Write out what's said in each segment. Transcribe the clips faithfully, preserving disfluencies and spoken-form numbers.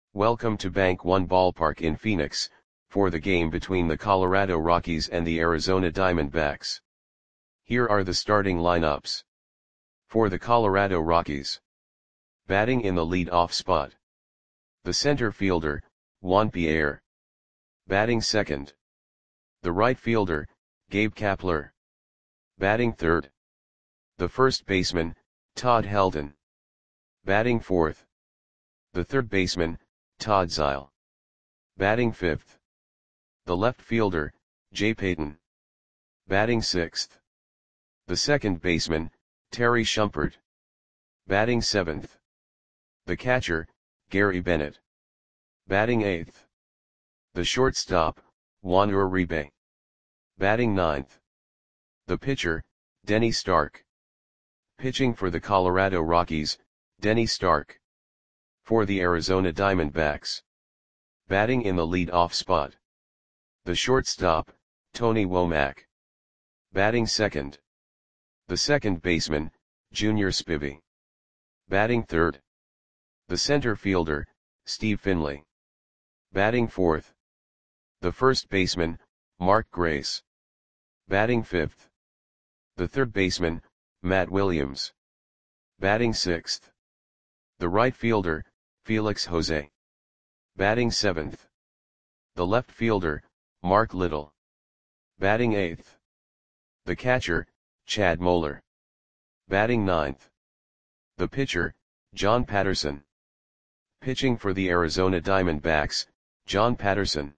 Welcome to Bank One Ballpark in Phoenix, for the game between the Colorado Rockies and the Arizona Diamondbacks. Here are the starting lineups. For the Colorado Rockies. Batting in the lead-off spot. The center fielder, Juan Pierre. Batting second. The right fielder, Gabe Kapler. Batting third. The first baseman, Todd Helton. Batting fourth. The third baseman, Todd Zeile. Batting fifth. The left fielder, Jay Payton. Batting sixth. The second baseman, Terry Shumpert. Batting seventh. The catcher, Gary Bennett. Batting eighth. The shortstop, Juan Uribe. Batting ninth. The pitcher, Denny Stark. Pitching for the Colorado Rockies, Denny Stark. For the Arizona Diamondbacks. Batting in the lead-off spot. The shortstop, Tony Womack. Batting second. The second baseman, Junior Spivey. Batting third. The center fielder, Steve Finley. Batting fourth. The first baseman, Mark Grace. Batting fifth. The third baseman, Matt Williams. Batting sixth. The right fielder, Felix Jose. Batting seventh. The left fielder, Mark Little. Batting eighth. The catcher, Chad Moeller. Batting ninth. The pitcher, John Patterson. Pitching for the Arizona Diamondbacks, John Patterson.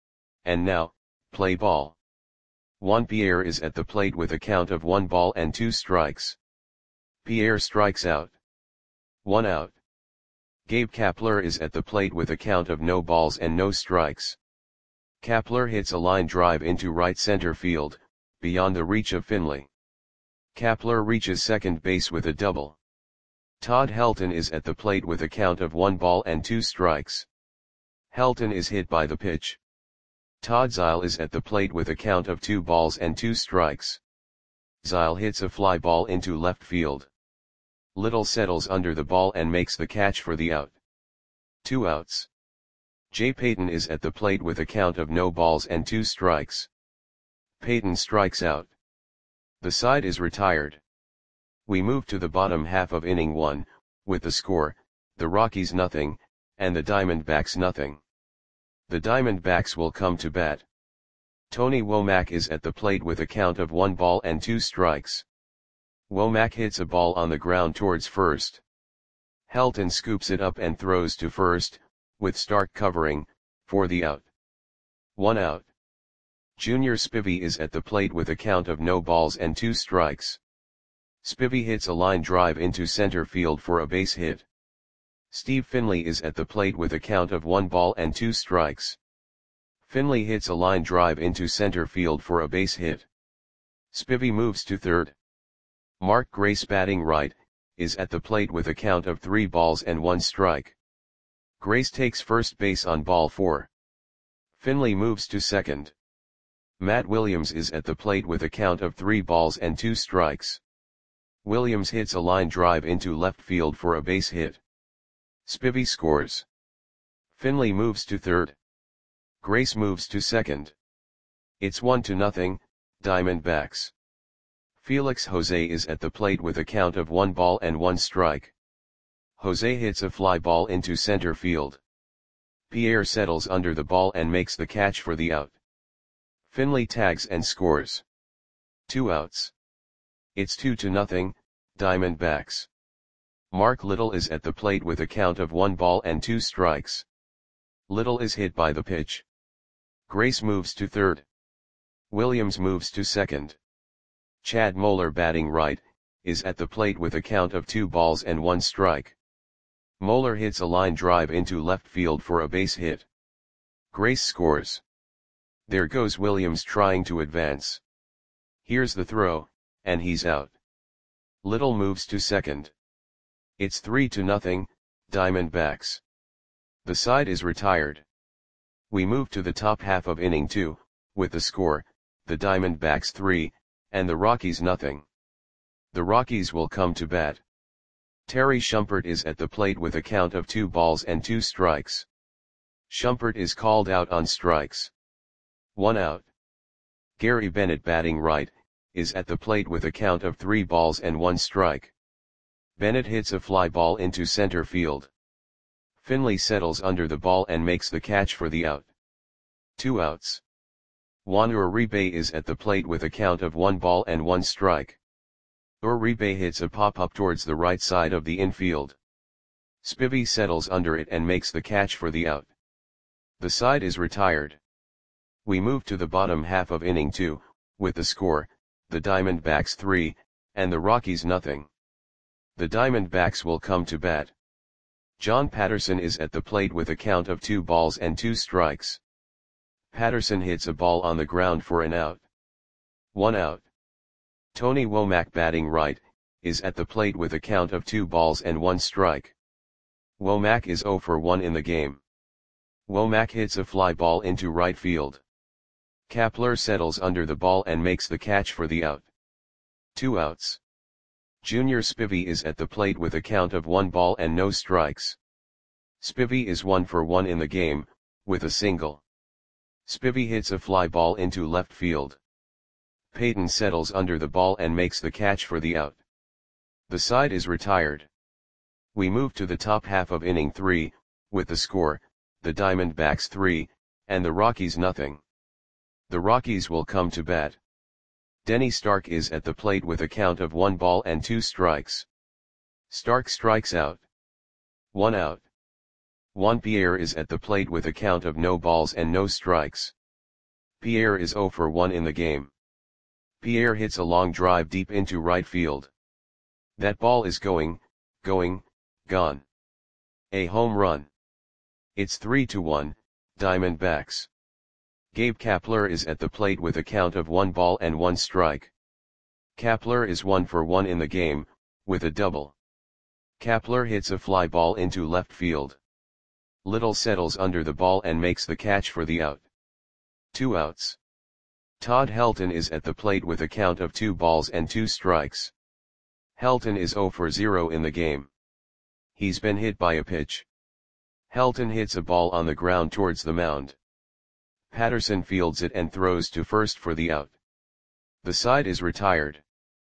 And now, play ball. Juan Pierre is at the plate with a count of one ball and two strikes. Pierre strikes out. One out. Gabe Kapler is at the plate with a count of no balls and no strikes. Kapler hits a line drive into right center field, beyond the reach of Finley. Kapler reaches second base with a double. Todd Helton is at the plate with a count of one ball and two strikes. Helton is hit by the pitch. Todd Zeile is at the plate with a count of two balls and two strikes. Zeile hits a fly ball into left field. Little settles under the ball and makes the catch for the out. Two outs. Jay Payton is at the plate with a count of no balls and two strikes. Payton strikes out. The side is retired. We move to the bottom half of inning one, with the score, the Rockies nothing, and the Diamondbacks nothing. The Diamondbacks will come to bat. Tony Womack is at the plate with a count of one ball and two strikes. Womack hits a ball on the ground towards first. Helton scoops it up and throws to first, with Stark covering, for the out. One out. Junior Spivey is at the plate with a count of no balls and two strikes. Spivey hits a line drive into center field for a base hit. Steve Finley is at the plate with a count of one ball and two strikes. Finley hits a line drive into center field for a base hit. Spivey moves to third. Mark Grace, batting right, is at the plate with a count of three balls and one strike. Grace takes first base on ball four. Finley moves to second. Matt Williams is at the plate with a count of three balls and two strikes. Williams hits a line drive into left field for a base hit. Spivey scores. Finley moves to third. Grace moves to second. It's one to nothing, Diamondbacks. Felix Jose is at the plate with a count of one ball and one strike. Jose hits a fly ball into center field. Pierre settles under the ball and makes the catch for the out. Finley tags and scores. Two outs. It's two to nothing, Diamondbacks. Mark Little is at the plate with a count of one ball and two strikes. Little is hit by the pitch. Grace moves to third. Williams moves to second. Chad Moeller, batting right, is at the plate with a count of two balls and one strike. Moeller hits a line drive into left field for a base hit. Grace scores. There goes Williams trying to advance. Here's the throw, and he's out. Little moves to second. It's three to nothing, Diamondbacks. The side is retired. We move to the top half of inning two, with the score, the Diamondbacks three, and the Rockies nothing. The Rockies will come to bat. Terry Shumpert is at the plate with a count of two balls and two strikes. Shumpert is called out on strikes. One out. Gary Bennett, batting right, is at the plate with a count of three balls and one strike. Bennett hits a fly ball into center field. Finley settles under the ball and makes the catch for the out. Two outs. Juan Uribe is at the plate with a count of one ball and one strike. Uribe hits a pop-up towards the right side of the infield. Spivey settles under it and makes the catch for the out. The side is retired. We move to the bottom half of inning two, with the score, the Diamondbacks three, and the Rockies nothing. The Diamondbacks will come to bat. John Patterson is at the plate with a count of two balls and two strikes. Patterson hits a ball on the ground for an out. One out. Tony Womack, batting right, is at the plate with a count of two balls and one strike. Womack is oh for one in the game. Womack hits a fly ball into right field. Kapler settles under the ball and makes the catch for the out. Two outs. Junior Spivey is at the plate with a count of one ball and no strikes. Spivey is one for one in the game, with a single. Spivey hits a fly ball into left field. Payton settles under the ball and makes the catch for the out. The side is retired. We move to the top half of inning three, with the score, the Diamondbacks three, and the Rockies nothing. The Rockies will come to bat. Denny Stark is at the plate with a count of one ball and two strikes. Stark strikes out. One out. Juan Pierre is at the plate with a count of no balls and no strikes. Pierre is oh for one in the game. Pierre hits a long drive deep into right field. That ball is going, going, gone. A home run. It's three to one, Diamondbacks. Gabe Kapler is at the plate with a count of one ball and one strike. Kapler is one for one in the game, with a double. Kapler hits a fly ball into left field. Little settles under the ball and makes the catch for the out. Two outs. Todd Helton is at the plate with a count of two balls and two strikes. Helton is oh for zero in the game. He's been hit by a pitch. Helton hits a ball on the ground towards the mound. Patterson fields it and throws to first for the out. The side is retired.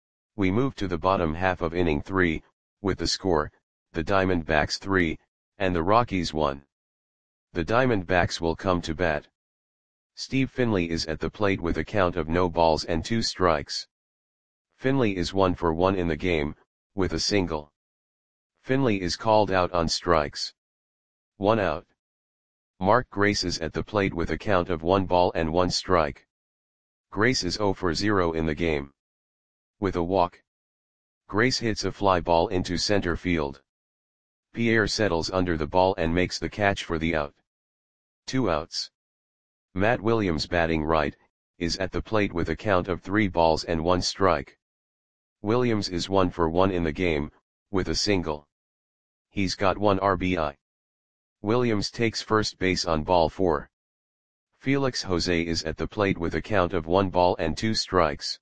We move to the bottom half of inning three, with the score, the Diamondbacks three, and the Rockies one. The Diamondbacks will come to bat. Steve Finley is at the plate with a count of no balls and two strikes. Finley is one for one in the game, with a single. Finley is called out on strikes. One out. Mark Grace is at the plate with a count of one ball and one strike. Grace is oh for zero in the game. With a walk. Grace hits a fly ball into center field. Pierre settles under the ball and makes the catch for the out. Two outs. Matt Williams, batting right, is at the plate with a count of three balls and one strike. Williams is one for one in the game, with a single. He's got one R B I. Williams takes first base on ball four. Felix Jose is at the plate with a count of one ball and two strikes.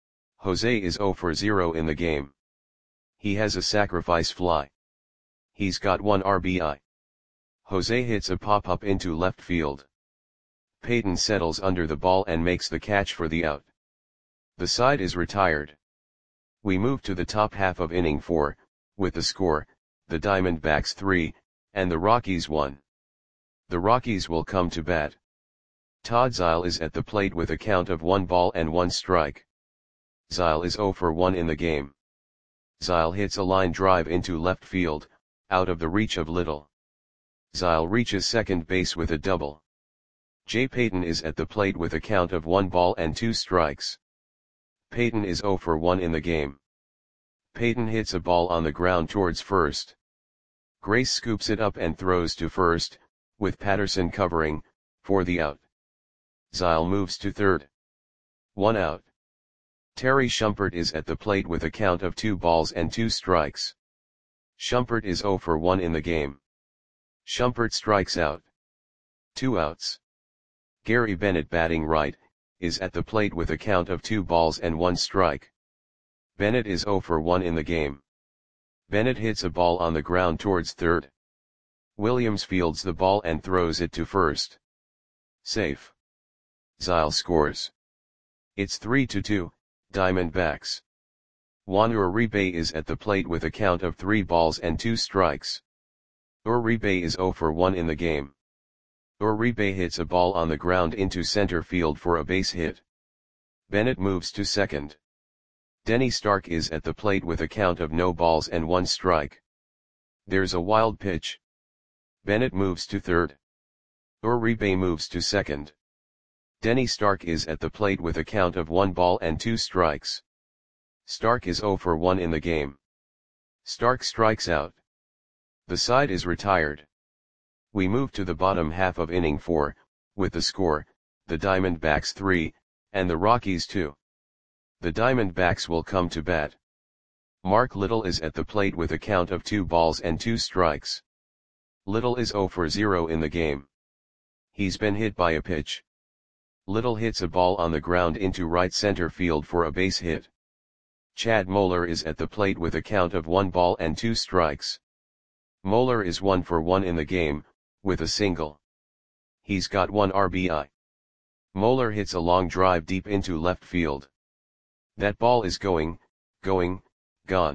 Jose is oh for zero in the game. He has a sacrifice fly. He's got one R B I. Jose hits a pop-up into left field. Payton settles under the ball and makes the catch for the out. The side is retired. We move to the top half of inning four, with the score, the Diamondbacks three, and the Rockies one. The Rockies will come to bat. Todd Zeile is at the plate with a count of one ball and one strike. Zeile is oh for one in the game. Zeile hits a line drive into left field, out of the reach of Little. Zeile reaches second base with a double. Jay Payton is at the plate with a count of one ball and two strikes. Payton is oh for one in the game. Payton hits a ball on the ground towards first. Grace scoops it up and throws to first, with Patterson covering, for the out. Zeile moves to third. One out. Terry Shumpert is at the plate with a count of two balls and two strikes. Shumpert is oh for one in the game. Shumpert strikes out. Two outs. Gary Bennett, batting right, is at the plate with a count of two balls and one strike. Bennett is oh for one in the game. Bennett hits a ball on the ground towards third. Williams fields the ball and throws it to first. Safe. Zyle scores. It's three to two, Diamondbacks. Juan Uribe is at the plate with a count of three balls and two strikes. Uribe is zero for one in the game. Uribe hits a ball on the ground into center field for a base hit. Bennett moves to second. Denny Stark is at the plate with a count of no balls and one strike. There's a wild pitch. Bennett moves to third. Uribe moves to second. Denny Stark is at the plate with a count of one ball and two strikes. Stark is zero for one in the game. Stark strikes out. The side is retired. We move to the bottom half of inning four, with the score, the Diamondbacks three, and the Rockies two. The Diamondbacks will come to bat. Mark Little is at the plate with a count of two balls and two strikes. Little is zero for zero in the game. He's been hit by a pitch. Little hits a ball on the ground into right center field for a base hit. Chad Moeller is at the plate with a count of one ball and two strikes. Moeller is one for one in the game, with a single. He's got one R B I. Moeller hits a long drive deep into left field. That ball is going, going, gone.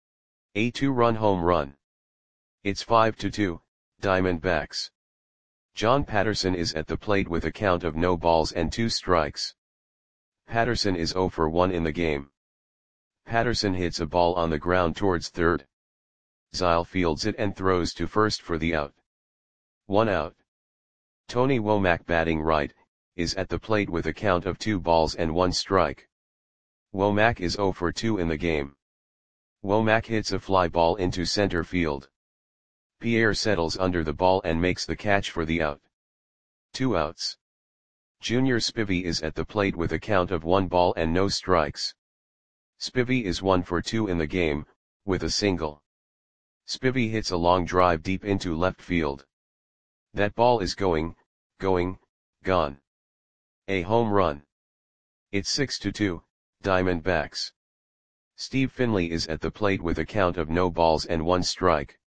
A two-run home run. It's five to two, Diamondbacks. John Patterson is at the plate with a count of no balls and two strikes. Patterson is zero for one in the game. Patterson hits a ball on the ground towards third. Zyle fields it and throws to first for the out. One out. Tony Womack, batting right, is at the plate with a count of two balls and one strike. Womack is zero for two in the game. Womack hits a fly ball into center field. Pierre settles under the ball and makes the catch for the out. Two outs. Junior Spivey is at the plate with a count of one ball and no strikes. Spivey is one for two in the game, with a single. Spivey hits a long drive deep into left field. That ball is going, going, gone. A home run. It's six to two, Diamondbacks. Steve Finley is at the plate with a count of no balls and one strike.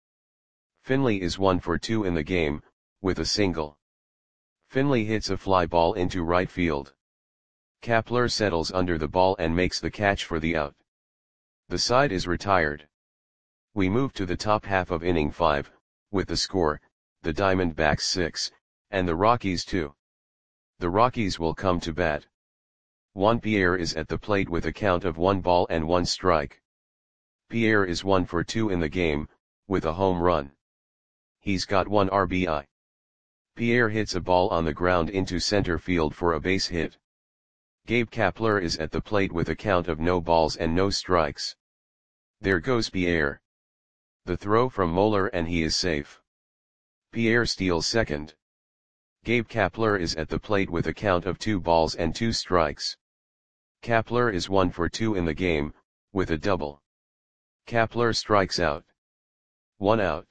Finley is one for two in the game, with a single. Finley hits a fly ball into right field. Kapler settles under the ball and makes the catch for the out. The side is retired. We move to the top half of inning five, with the score, the Diamondbacks six, and the Rockies two. The Rockies will come to bat. Juan Pierre is at the plate with a count of one ball and one strike. Pierre is one for two in the game, with a home run. He's got one R B I. Pierre hits a ball on the ground into center field for a base hit. Gabe Kapler is at the plate with a count of no balls and no strikes. There goes Pierre. The throw from Moeller and he is safe. Pierre steals second. Gabe Kapler is at the plate with a count of two balls and two strikes. Kapler is one for two in the game, with a double. Kapler strikes out. One out.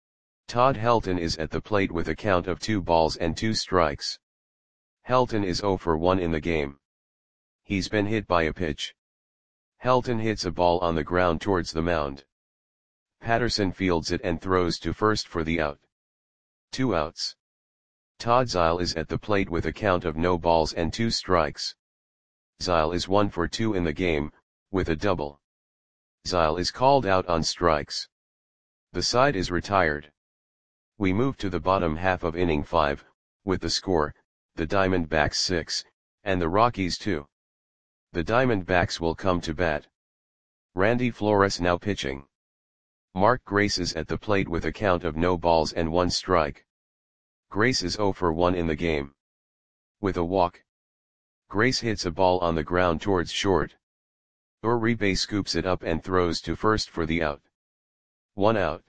Todd Helton is at the plate with a count of two balls and two strikes. Helton is zero for one in the game. He's been hit by a pitch. Helton hits a ball on the ground towards the mound. Patterson fields it and throws to first for the out. Two outs. Todd Zyle is at the plate with a count of no balls and two strikes. Zyle is one for two in the game, with a double. Zyle is called out on strikes. The side is retired. We move to the bottom half of inning five, with the score, the Diamondbacks six, and the Rockies two. The Diamondbacks will come to bat. Randy Flores now pitching. Mark Grace is at the plate with a count of no balls and one strike. Grace is zero for one in the game. With a walk. Grace hits a ball on the ground towards short. Uribe scoops it up and throws to first for the out. One out.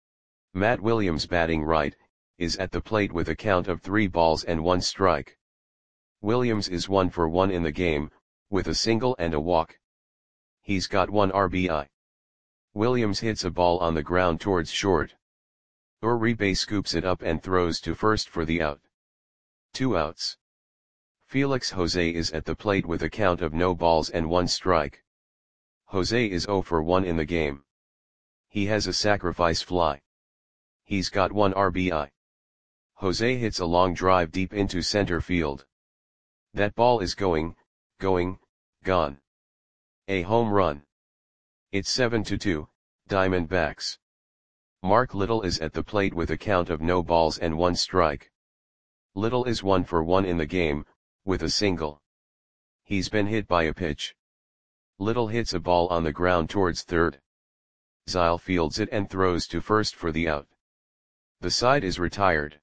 Matt Williams, batting right, is at the plate with a count of three balls and one strike. Williams is one for one in the game, with a single and a walk. He's got one R B I. Williams hits a ball on the ground towards short. Uribe scoops it up and throws to first for the out. Two outs. Felix Jose is at the plate with a count of no balls and one strike. Jose is zero for one in the game. He has a sacrifice fly. He's got one R B I. Jose hits a long drive deep into center field. That ball is going, going, gone. A home run. It's seven to two, Diamondbacks. Mark Little is at the plate with a count of no balls and one strike. Little is one for one in the game, with a single. He's been hit by a pitch. Little hits a ball on the ground towards third. Zile fields it and throws to first for the out. The side is retired.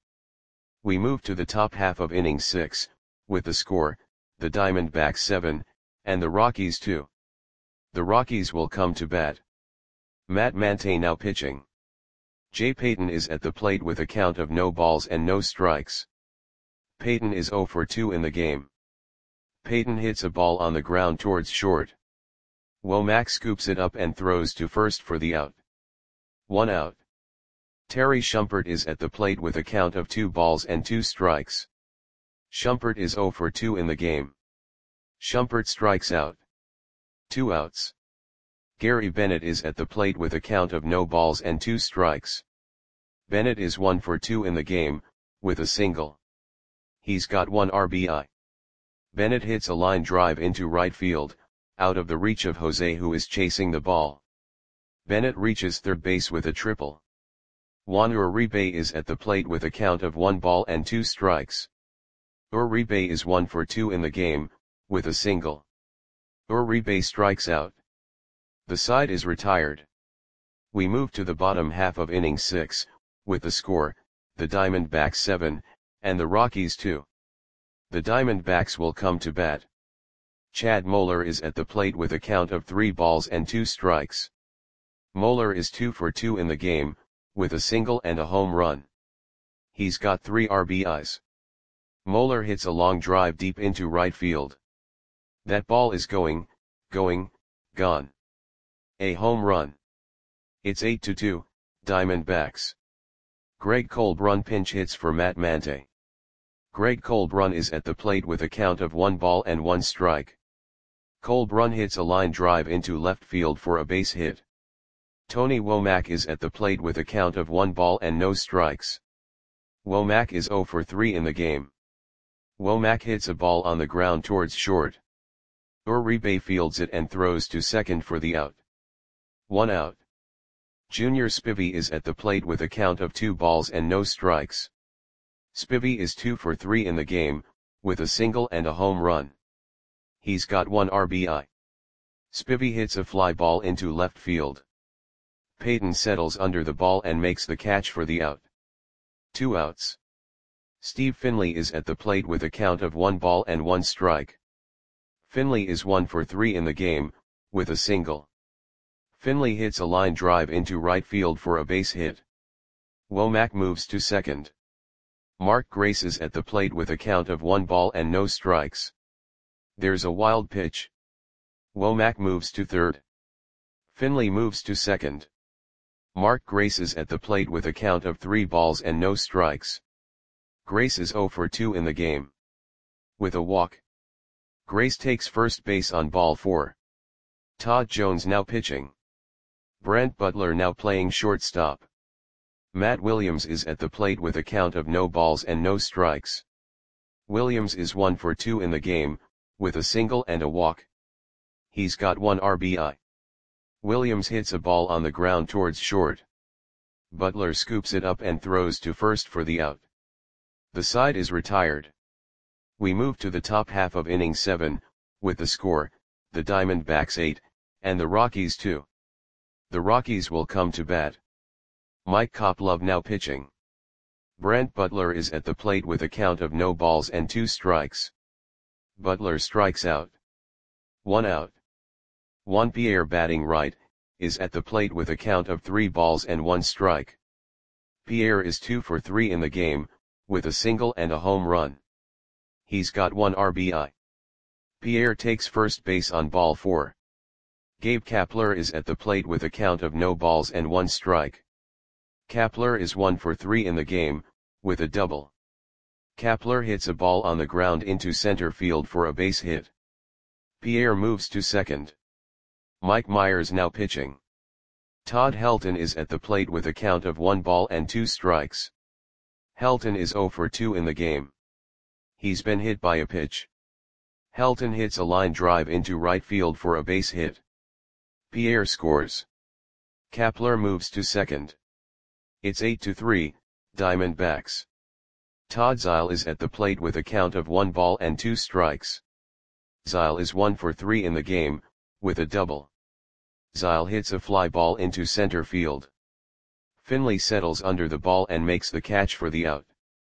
We move to the top half of inning six, with the score, the Diamondbacks seven, and the Rockies two. The Rockies will come to bat. Matt Mante now pitching. Jay Payton is at the plate with a count of no balls and no strikes. Payton is zero for two in the game. Payton hits a ball on the ground towards short. Womack scoops it up and throws to first for the out. One out. Terry Shumpert is at the plate with a count of two balls and two strikes. Shumpert is zero for two in the game. Shumpert strikes out. Two outs. Gary Bennett is at the plate with a count of no balls and two strikes. Bennett is one for two in the game, with a single. He's got one R B I. Bennett hits a line drive into right field, out of the reach of Jose, who is chasing the ball. Bennett reaches third base with a triple. Juan Uribe is at the plate with a count of one ball and two strikes. Uribe is one for two in the game, with a single. Uribe strikes out. The side is retired. We move to the bottom half of inning six, with the score, the Diamondbacks seven, and the Rockies two. The Diamondbacks will come to bat. Chad Moeller is at the plate with a count of three balls and two strikes. Moeller is two for two in the game, with a single and a home run. He's got three R B Is. Moeller hits a long drive deep into right field. That ball is going, going, gone. A home run. It's eight to two, Diamondbacks. Greg Colbrun pinch hits for Matt Mante. Greg Colbrun is at the plate with a count of one ball and one strike. Colbrun hits a line drive into left field for a base hit. Tony Womack is at the plate with a count of one ball and no strikes. Womack is zero for three in the game. Womack hits a ball on the ground towards short. Uribe fields it and throws to second for the out. One out. Junior Spivey is at the plate with a count of two balls and no strikes. Spivey is two for three in the game, with a single and a home run. He's got one R B I. Spivey hits a fly ball into left field. Payton settles under the ball and makes the catch for the out. Two outs. Steve Finley is at the plate with a count of one ball and one strike. Finley is one for three in the game, with a single. Finley hits a line drive into right field for a base hit. Womack moves to second. Mark Grace is at the plate with a count of one ball and no strikes. There's a wild pitch. Womack moves to third. Finley moves to second. Mark Grace is at the plate with a count of three balls and no strikes. Grace is zero for two in the game. With a walk. Grace takes first base on ball four. Todd Jones now pitching. Brent Butler now playing shortstop. Matt Williams is at the plate with a count of no balls and no strikes. Williams is one for two in the game, with a single and a walk. He's got one R B I. Williams hits a ball on the ground towards short. Butler scoops it up and throws to first for the out. The side is retired. We move to the top half of inning seven, with the score, the Diamondbacks eight, and the Rockies two. The Rockies will come to bat. Mike Koplov now pitching. Brent Butler is at the plate with a count of no balls and two strikes. Butler strikes out. One out. Juan Pierre batting right, is at the plate with a count of three balls and one strike. Pierre is two for three in the game, with a single and a home run. He's got one R B I. Pierre takes first base on ball four. Gabe Kapler is at the plate with a count of no balls and one strike. Kapler is one for three in the game, with a double. Kapler hits a ball on the ground into center field for a base hit. Pierre moves to second. Mike Myers now pitching. Todd Helton is at the plate with a count of one ball and two strikes. Helton is zero for two in the game. He's been hit by a pitch. Helton hits a line drive into right field for a base hit. Pierre scores. Kapler moves to second. It's eight to three, Diamondbacks. Todd Zeile is at the plate with a count of one ball and two strikes. Zeile is one for three in the game, with a double. Zeile hits a fly ball into center field. Finley settles under the ball and makes the catch for the out.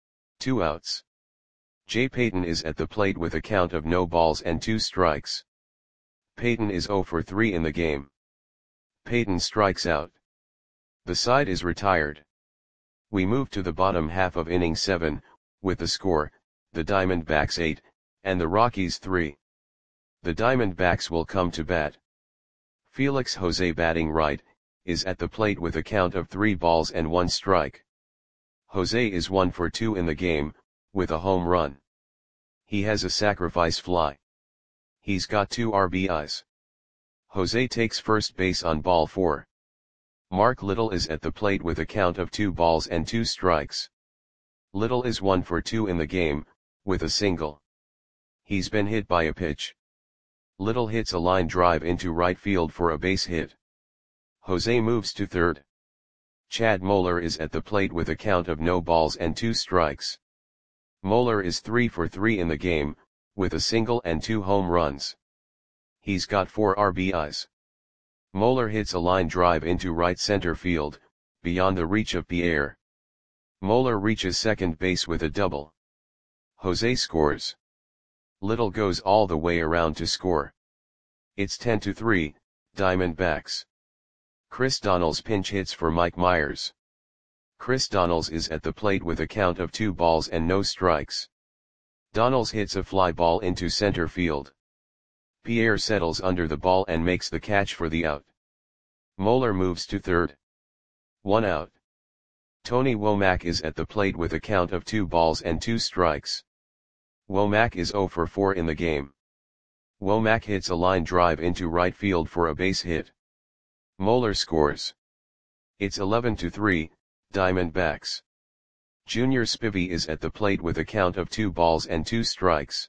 Two outs. Jay Payton is at the plate with a count of no balls and two strikes. Payton is zero for three in the game. Payton strikes out. The side is retired. We move to the bottom half of inning seven, with the score, the Diamondbacks eight, and the Rockies three. The Diamondbacks will come to bat. Felix Jose, batting right, is at the plate with a count of three balls and one strike. Jose is one for two in the game, with a home run. He has a sacrifice fly. He's got two R B Is. Jose takes first base on ball four. Mark Little is at the plate with a count of two balls and two strikes. Little is one for two in the game, with a single. He's been hit by a pitch. Little hits a line drive into right field for a base hit. Jose moves to third. Chad Moeller is at the plate with a count of no balls and two strikes. Moeller is three for three in the game, with a single and two home runs. He's got four R B Is. Moeller hits a line drive into right center field, beyond the reach of Pierre. Moeller reaches second base with a double. Jose scores. Little goes all the way around to score. It's ten to three, Diamondbacks. Chris Donnells pinch hits for Mike Myers. Chris Donnells is at the plate with a count of two balls and no strikes. Donnells hits a fly ball into center field. Pierre settles under the ball and makes the catch for the out. Moeller moves to third. One out. Tony Womack is at the plate with a count of two balls and two strikes. Womack is zero for four in the game. Womack hits a line drive into right field for a base hit. Moeller scores. It's eleven to three, Diamondbacks. Junior Spivey is at the plate with a count of two balls and two strikes.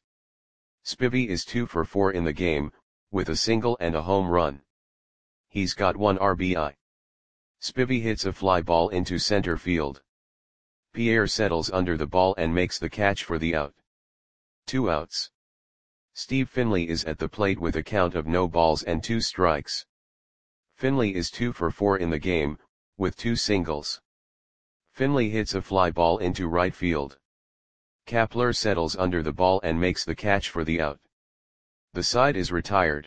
Spivey is two for four in the game, with a single and a home run. He's got one R B I. Spivey hits a fly ball into center field. Pierre settles under the ball and makes the catch for the out. Two outs. Steve Finley is at the plate with a count of no balls and two strikes. Finley is two for four in the game, with two singles. Finley hits a fly ball into right field. Kapler settles under the ball and makes the catch for the out. The side is retired.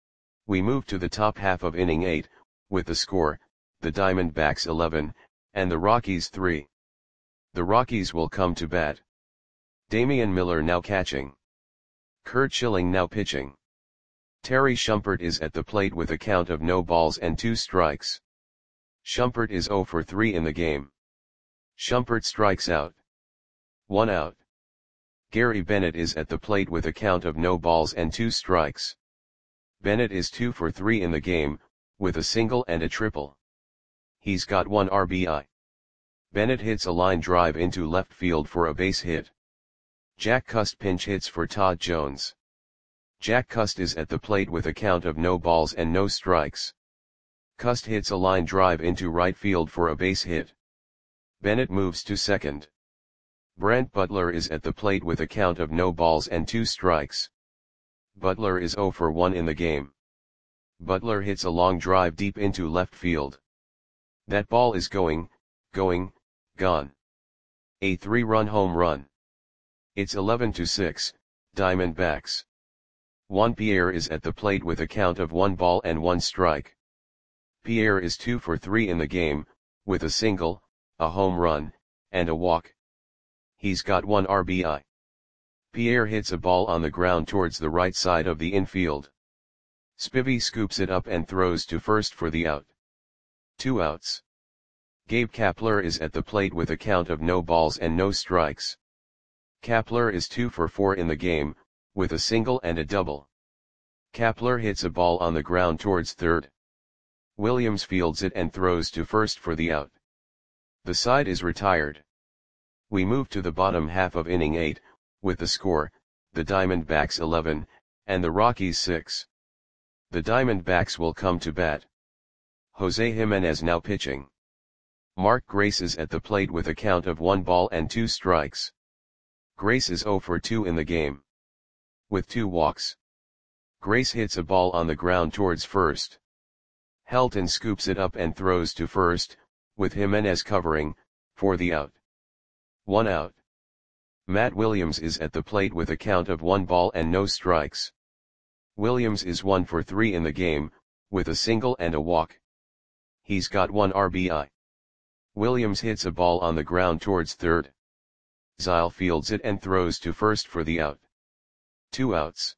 We move to the top half of inning eight, with the score, the Diamondbacks eleven, and the Rockies three. The Rockies will come to bat. Damian Miller now catching. Curt Schilling now pitching. Terry Shumpert is at the plate with a count of no balls and two strikes. Shumpert is zero for three in the game. Shumpert strikes out. One out. Gary Bennett is at the plate with a count of no balls and two strikes. Bennett is two for three in the game, with a single and a triple. He's got one R B I. Bennett hits a line drive into left field for a base hit. Jack Cust pinch hits for Todd Jones. Jack Cust is at the plate with a count of no balls and no strikes. Cust hits a line drive into right field for a base hit. Bennett moves to second. Brent Butler is at the plate with a count of no balls and two strikes. Butler is zero for one in the game. Butler hits a long drive deep into left field. That ball is going, going, gone. A three-run home run. It's eleven to six, Diamondbacks. Juan Pierre is at the plate with a count of one ball and one strike. Pierre is two for three in the game, with a single, a home run, and a walk. He's got one R B I. Pierre hits a ball on the ground towards the right side of the infield. Spivey scoops it up and throws to first for the out. Two outs. Gabe Kapler is at the plate with a count of no balls and no strikes. Kapler is two for four in the game, with a single and a double. Kapler hits a ball on the ground towards third. Williams fields it and throws to first for the out. The side is retired. We move to the bottom half of inning eight, with the score, the Diamondbacks eleven, and the Rockies six. The Diamondbacks will come to bat. Jose Jimenez now pitching. Mark Grace is at the plate with a count of one ball and two strikes. Grace is zero for two in the game. With two walks. Grace hits a ball on the ground towards first. Helton scoops it up and throws to first, with Jimenez covering, for the out. One out. Matt Williams is at the plate with a count of one ball and no strikes. Williams is one for three in the game, with a single and a walk. He's got one R B I. Williams hits a ball on the ground towards third. Zile fields it and throws to first for the out. Two outs.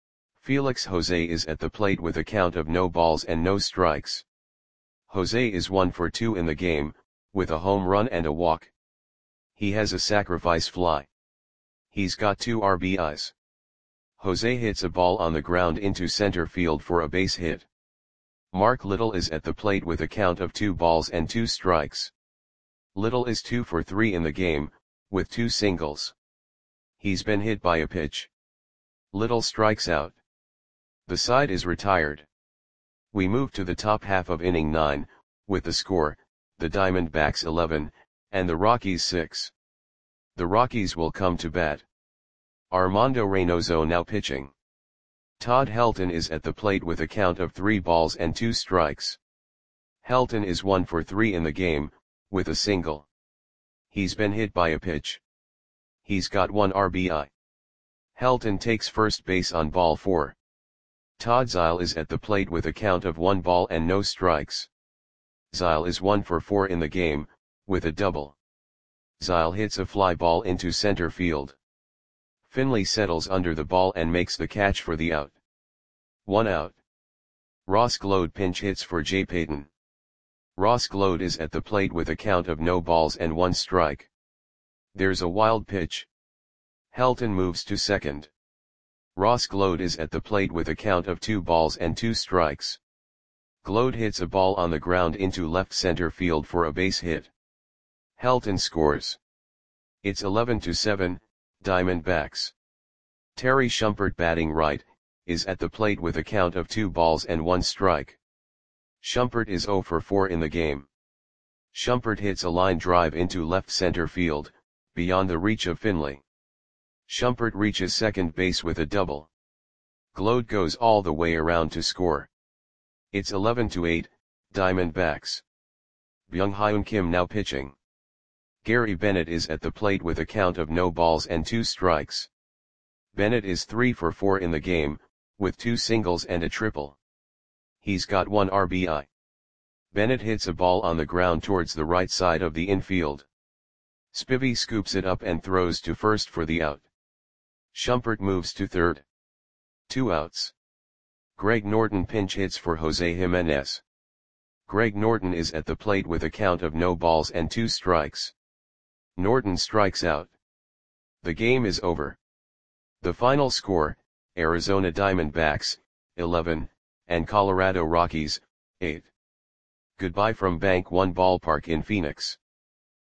Felix Jose is at the plate with a count of no balls and no strikes. Jose is one for two in the game, with a home run and a walk. He has a sacrifice fly. He's got two R B Is. Jose hits a ball on the ground into center field for a base hit. Mark Little is at the plate with a count of two balls and two strikes. Little is two for three in the game, with two singles. He's been hit by a pitch. Little strikes out. The side is retired. We move to the top half of inning nine, with the score, the Diamondbacks eleven, and the Rockies six. The Rockies will come to bat. Armando Reynoso now pitching. Todd Helton is at the plate with a count of three balls and two strikes. Helton is one for three in the game, with a single. He's been hit by a pitch. He's got one R B I. Helton takes first base on ball four. Todd Zile is at the plate with a count of one ball and no strikes. Zile is one for four in the game, with a double. Zile hits a fly ball into center field. Finley settles under the ball and makes the catch for the out. One out. Ross Gload pinch hits for Jay Payton. Ross Gload is at the plate with a count of no balls and one strike. There's a wild pitch. Helton moves to second. Ross Gload is at the plate with a count of two balls and two strikes. Gload hits a ball on the ground into left center field for a base hit. Helton scores. It's eleven to seven, Diamondbacks. Terry Shumpert batting right, is at the plate with a count of two balls and one strike. Shumpert is zero for four in the game. Shumpert hits a line drive into left center field, beyond the reach of Finley. Shumpert reaches second base with a double. Gload goes all the way around to score. It's eleven to eight, Diamondbacks. Byung-Hyun Kim now pitching. Gary Bennett is at the plate with a count of no balls and two strikes. Bennett is three for four in the game, with two singles and a triple. He's got one R B I. Bennett hits a ball on the ground towards the right side of the infield. Spivey scoops it up and throws to first for the out. Shumpert moves to third. Two outs. Greg Norton pinch hits for Jose Jimenez. Greg Norton is at the plate with a count of no balls and two strikes. Norton strikes out. The game is over. The final score, Arizona Diamondbacks, eleven, and Colorado Rockies, eight. Goodbye from Bank One Ballpark in Phoenix.